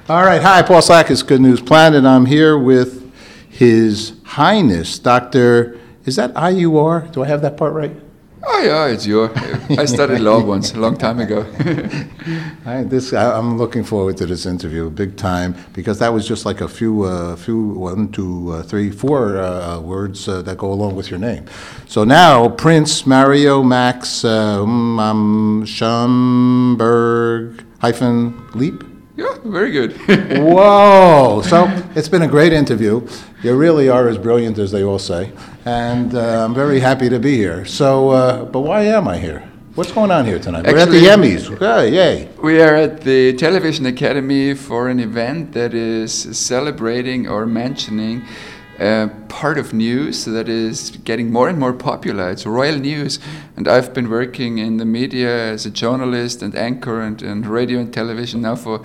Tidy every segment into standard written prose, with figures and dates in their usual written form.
All right. Hi, Paul Slakis, Good News Planet. I'm here with His Highness, Dr. Is that IUR? Do I have that part right? Oh yeah, it's your. I studied law once, a long time ago. I'm looking forward to this interview, big time, because that was just like a few, 1, 2, 3, 4 words that go along with your name. So now, Prince Mario Max Schomburg -Leap. Yeah, very good. Whoa! So it's been a great interview. You really are as brilliant as they all say, and I'm very happy to be here. So, but why am I here? What's going on here tonight? We're at the Emmys. Okay, yay! We are at the Television Academy for an event that is celebrating or mentioning part of news that is getting more and more popular. It's royal news, and I've been working in the media as a journalist and anchor and radio and television now for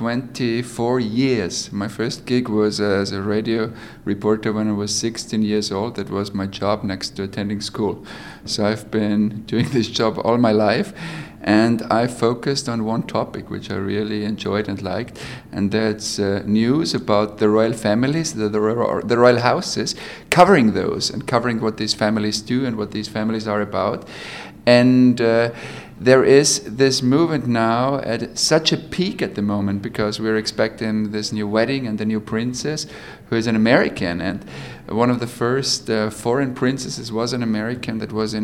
24 years. My first gig was as a radio reporter when I was 16 years old. That was my job next to attending school. So I've been doing this job all my life, and I focused on one topic which I really enjoyed and liked, and that's news about the royal families, the royal houses, covering those and covering what these families do and what these families are about. And there is this movement now at such a peak at the moment because we're expecting this new wedding and the new princess who is an American, and one of the first foreign princesses was an American. That was in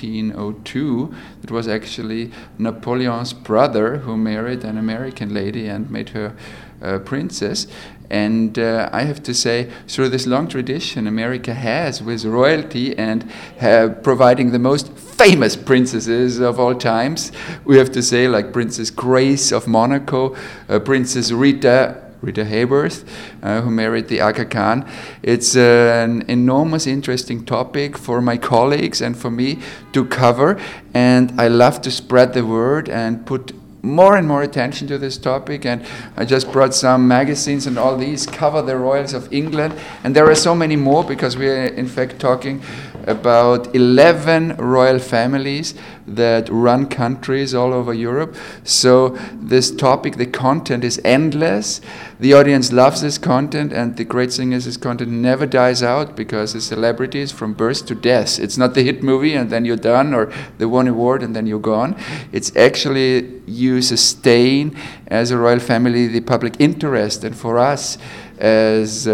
1802. It was actually Napoleon's brother who married an American lady and made her princess. And I have to say, through this long tradition America has with royalty and providing the most famous princesses of all times, we have to say, like Princess Grace of Monaco, Princess Rita Hayworth, who married the Aga Khan. It's an enormous interesting topic for my colleagues and for me to cover, and I love to spread the word and put more and more attention to this topic. And I just brought some magazines, and all these cover the royals of England, and there are so many more because we are in fact talking about 11 royal families that run countries all over Europe. So this topic, the content is endless. The audience loves this content, and the great thing is this content never dies out because the celebrities from birth to death. It's not the hit movie and then you're done, or the one award and then you're gone. It's actually you sustain as a royal family the public interest, and for us as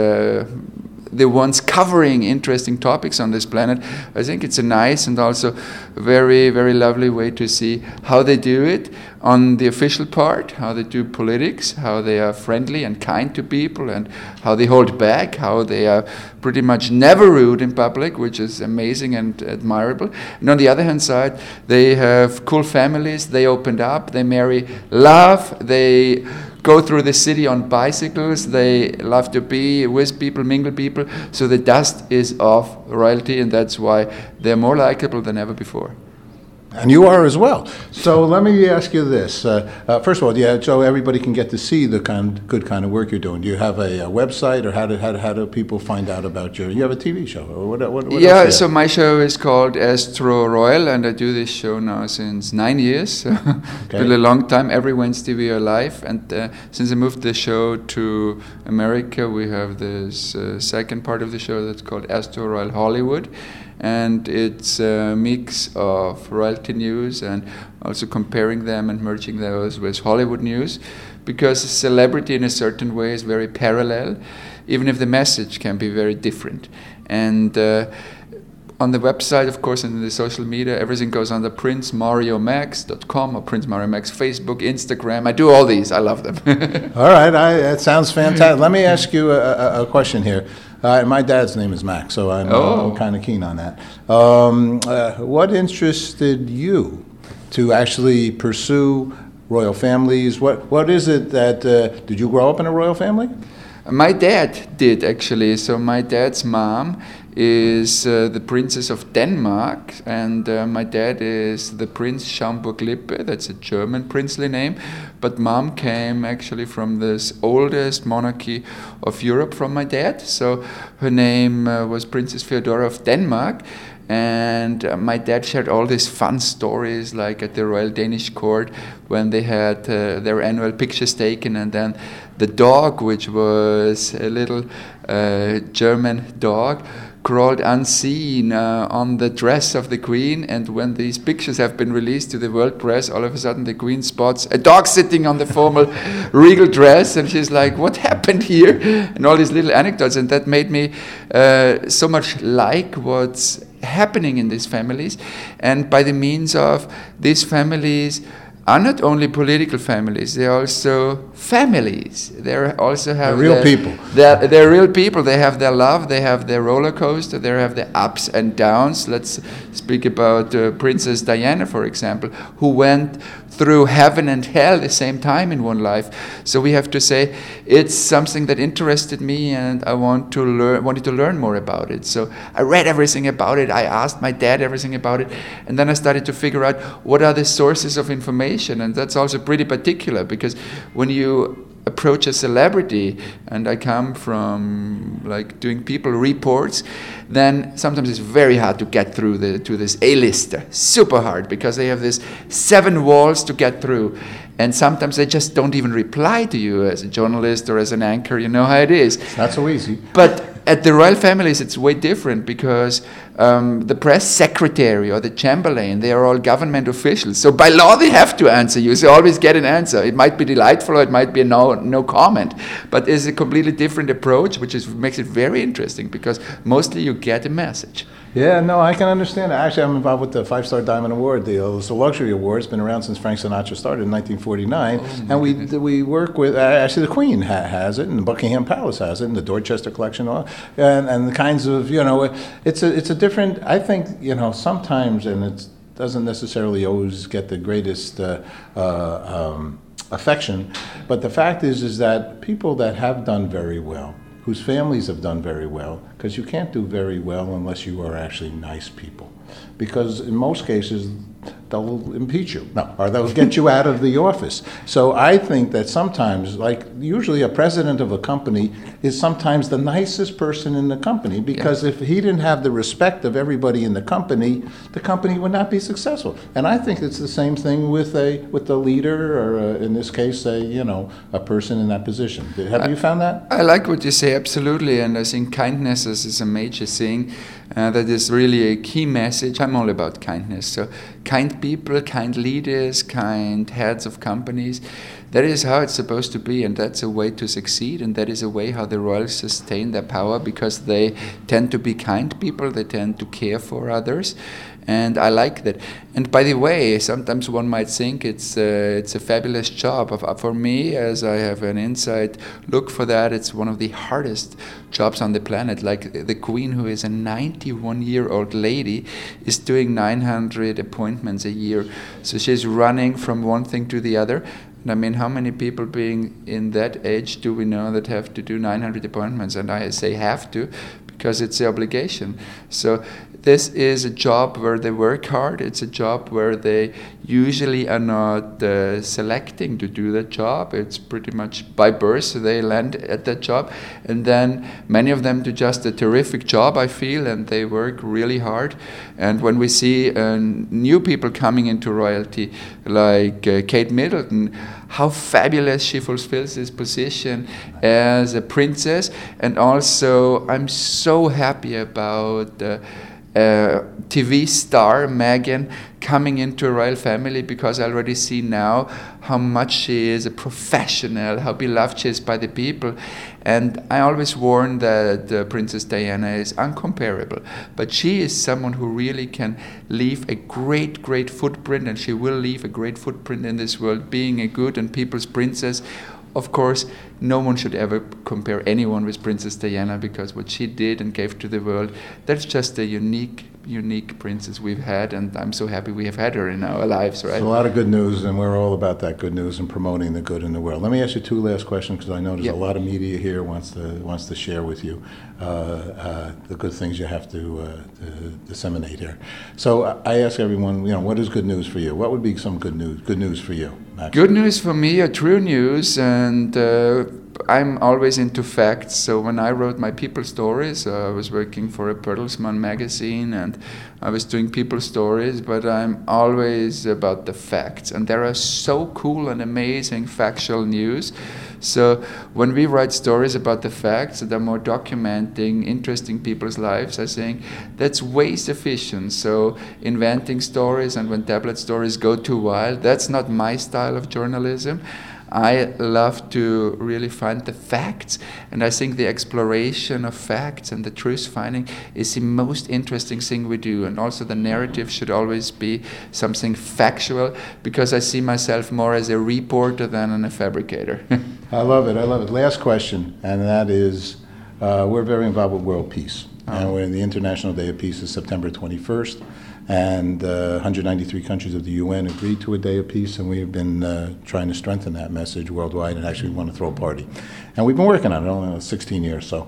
the ones covering interesting topics on this planet, I think it's a nice and also very, very lovely way to see how they do it on the official part, how they do politics, how they are friendly and kind to people, and how they hold back, how they are pretty much never rude in public, which is amazing and admirable. And on the other hand side, they have cool families, they opened up, they marry love, they go through the city on bicycles, they love to be with people, mingle people, so the dust is off royalty, and that's why they're more likable than ever before. And you are as well. So let me ask you this. First of all, so everybody can get to see the good kind of work you're doing. Do you have a website, or how do people find out about you have a TV show? Or what else so my show is called Astro Royal, and I do this show now since 9 years. Okay. It's been a long time. Every Wednesday we are live, and since I moved the show to America, we have this second part of the show that's called Astro Royal Hollywood. And it's a mix of royalty news and also comparing them and merging those with Hollywood news, because celebrity in a certain way is very parallel, even if the message can be very different. And on the website, of course, and in the social media, everything goes under PrinceMarioMax.com or Prince Mario Max, Facebook, Instagram. I do all these. I love them. All right. That sounds fantastic. Let me ask you a question here. My dad's name is Max, so I'm kind of keen on that. What interested you to actually pursue royal families? What is it that, did you grow up in a royal family? My dad did, actually. So my dad's mom is the Princess of Denmark, and my dad is the Prince Schaumburg-Lippe. That's a German princely name, but mom came actually from this oldest monarchy of Europe from my dad. So her name was Princess Feodora of Denmark, And my dad shared all these fun stories, like at the Royal Danish Court when they had their annual pictures taken, and then the dog, which was a little German dog, crawled unseen on the dress of the Queen, and when these pictures have been released to the world press, all of a sudden the Queen spots a dog sitting on the formal regal dress, and she's like, what happened here? And all these little anecdotes, and that made me so much like what's happening in these families. And by the means of these families are not only political families, they're also families. They also have real people. They're real people. They have their love, they have their roller coaster, they have their ups and downs. Let's speak about Princess Diana, for example, who went through heaven and hell at the same time in one life. So we have to say it's something that interested me, and I wanted to learn more about it. So I read everything about it. I asked my dad everything about it, and then I started to figure out what are the sources of information, and that's also pretty particular, because when you approach a celebrity, and I come from like doing people reports, then sometimes it's very hard to get through to this A-lister. Super hard, because they have this 7 walls to get through, and sometimes they just don't even reply to you as a journalist or as an anchor. You know how it is. It's not so easy. But at the royal families, it's way different, because the press secretary or the chamberlain, they are all government officials. So by law, they have to answer you. So you always get an answer. It might be delightful, or it might be a no comment. But it's a completely different approach, which makes it very interesting, because mostly you get a message. Yeah, no, I can understand. Actually, I'm involved with the 5-Star Diamond Award deal. It's a luxury award. It's been around since Frank Sinatra started in 1949. And we work with, actually the Queen has it, and the Buckingham Palace has it, and the Dorchester Collection, and the kinds of, it's a different, I think, sometimes, and it doesn't necessarily always get the greatest affection, but the fact is that people that have done very well, whose families have done very well, because you can't do very well unless you are actually nice people. Because in most cases, they'll impeach you, or they'll get you out of the office. So I think that sometimes, like usually a president of a company is sometimes the nicest person in the company, because if he didn't have the respect of everybody in the company would not be successful. And I think it's the same thing with the leader, or in this case, a person in that position. Have you found that? I like what you say, absolutely, and I think kindness is a major thing. That is really a key message. I'm all about kindness. So kind people, kind leaders, kind heads of companies, that is how it's supposed to be, and that's a way to succeed, and that is a way how the royals sustain their power, because they tend to be kind people, they tend to care for others. And I like that. And by the way, sometimes one might think it's a fabulous job. For me, as I have an inside look for that, it's one of the hardest jobs on the planet. Like the Queen, who is a 91-year-old lady, is doing 900 appointments a year. So she's running from one thing to the other. And I mean, how many people being in that age do we know that have to do 900 appointments? And I say have to, because it's the obligation. So this is a job where they work hard. It's a job where they usually are not selecting to do that job. It's pretty much by birth, so they land at that job. And then many of them do just a terrific job, I feel, and they work really hard. And when we see new people coming into royalty, like Kate Middleton, how fabulous she fulfills this position as a princess. And also, I'm so happy about TV star Meghan coming into a royal family, because I already see now how much she is a professional, how beloved she is by the people. And I always warn that Princess Diana is incomparable, but she is someone who really can leave a great, great footprint, and she will leave a great footprint in this world, being a good and people's princess. Of course, no one should ever compare anyone with Princess Diana, because what she did and gave to the world, that's just a unique princess we've had, and I'm so happy we have had her in our lives, right? It's a lot of good news, and we're all about that good news and promoting the good in the world. Let me ask you 2 last questions, because I know there's a lot of media here wants to share with you the good things you have to disseminate here. So I ask everyone, what is good news for you? What would be some good news for you, Max? Good news for me, or true news, and I'm always into facts. So when I wrote my people stories, I was working for a Bertelsmann magazine and I was doing people stories, but I'm always about the facts. And there are so cool and amazing factual news. So when we write stories about the facts that are more documenting interesting people's lives, I think that's way sufficient. So inventing stories, and when tablet stories go too wild, that's not my style of journalism. I love to really find the facts, and I think the exploration of facts and the truth finding is the most interesting thing we do. And also the narrative should always be something factual, because I see myself more as a reporter than a fabricator. I love it. Last question, and that is, we're very involved with world peace. And we're in the International Day of Peace is September 21st. And 193 countries of the UN agreed to a day of peace, and we've been trying to strengthen that message worldwide, and actually want to throw a party. And we've been working on it only 16 years. So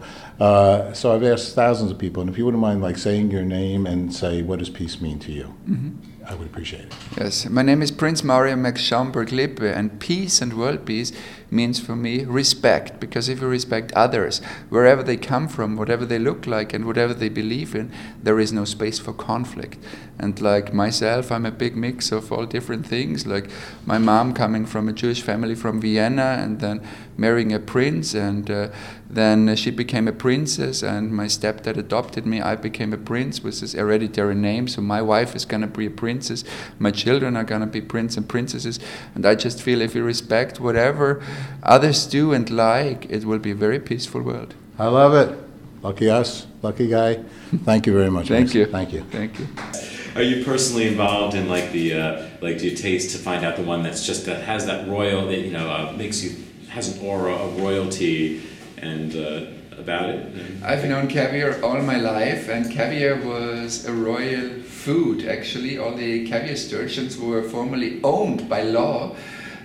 I've asked thousands of people, and if you wouldn't mind saying your name and say, what does peace mean to you? Mm-hmm. I would appreciate it. Yes, my name is Prince Mario Max Schaumburg-Lippe, and peace and world peace means for me respect, because if you respect others, wherever they come from, whatever they look like, and whatever they believe in, there is no space for conflict. And like myself, I'm a big mix of all different things, like my mom coming from a Jewish family from Vienna and then marrying a prince, and then she became a princess, and my stepdad adopted me. I became a prince with this hereditary name, so my wife is going to be a princess, my children are going to be prince and princesses, and I just feel if we respect whatever others do and like, it will be a very peaceful world. I love it. Lucky us, lucky guy. Thank you very much. Thank you. Thank you. Thank you. Are you personally involved in like the do you taste to find out the one that's just that has that royal that makes you has an aura of royalty and about it? I've known caviar all my life, and caviar was a royal food. Actually, all the caviar sturgeons were formerly owned by law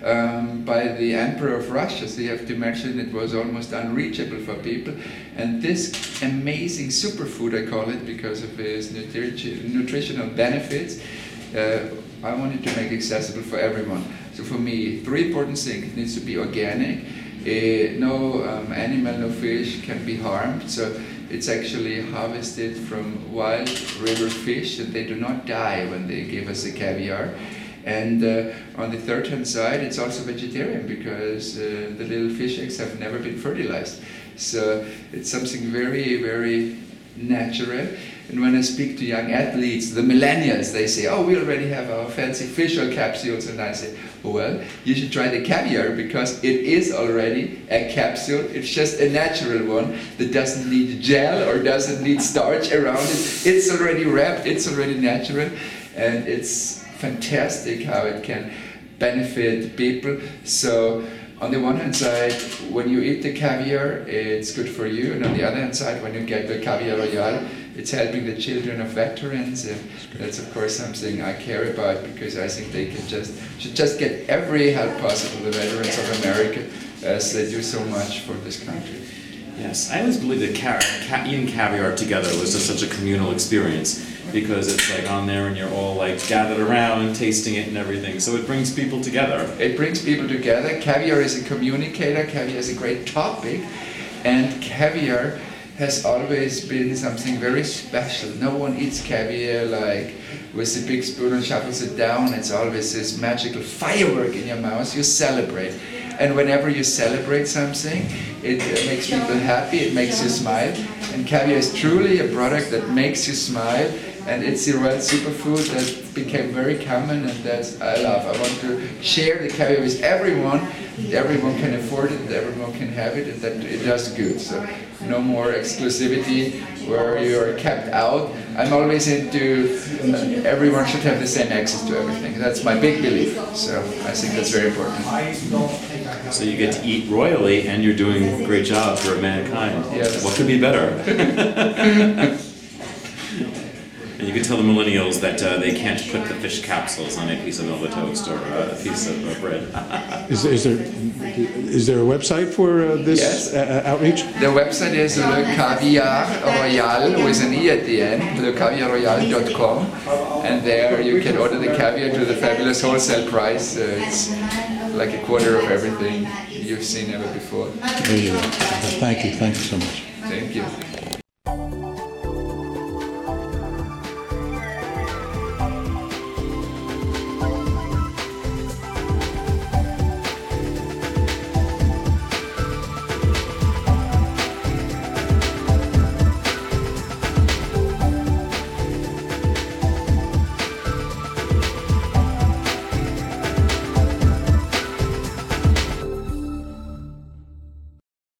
by the Emperor of Russia, so you have to imagine it was almost unreachable for people. And this amazing superfood, I call it, because of its nutritional benefits, I wanted to make accessible for everyone. So for me, 3 important things: it needs to be organic, no animal, no fish can be harmed, so it's actually harvested from wild river fish, and they do not die when they give us the caviar. And on the third hand side, it's also vegetarian, because the little fish eggs have never been fertilized. So it's something very, very natural. And when I speak to young athletes, the millennials, they say, oh, we already have our fancy fish oil capsules. And I say, well, you should try the caviar, because it is already a capsule. It's just a natural one that doesn't need gel or doesn't need starch around it. It's already wrapped, it's already natural, and it's fantastic how it can benefit people. So on the one hand side, when you eat the caviar, it's good for you, and on the other hand side, when you get the caviar royale, it's helping the children of veterans, and that's of course something I care about, because I think they should just get every help possible, the veterans of America, as they do so much for this country. Yes, I always believed that eating caviar together was just such a communal experience, because it's like on there and you're all like gathered around tasting it and everything, so it brings people together. It brings people together. Caviar is a communicator, caviar is a great topic, and caviar has always been something very special. No one eats caviar like with a big spoon and shuffles it down. It's always this magical firework in your mouth. You celebrate. And whenever you celebrate something, it makes people happy, it makes you smile. And caviar is truly a product that makes you smile, and it's the royal superfood that became very common, and that I love. I want to share the caviar with everyone. Everyone can afford it, everyone can have it, and that it does good. So no more exclusivity where you are kept out. I'm always into everyone should have the same access to everything. That's my big belief. So I think that's very important. So you get to eat royally, and you're doing a great job for mankind. Yes. What could be better? You can tell the millennials that they can't put the fish capsules on a piece of Melba toast or a piece of bread. Is there a website for this Yes. Outreach? The website is Le Caviar Royal with an E at the end, lecaviarroyal.com, and there you can order the caviar to the fabulous wholesale price. It's like a quarter of everything you've seen ever before. There you go. Thank you so much. Thank you.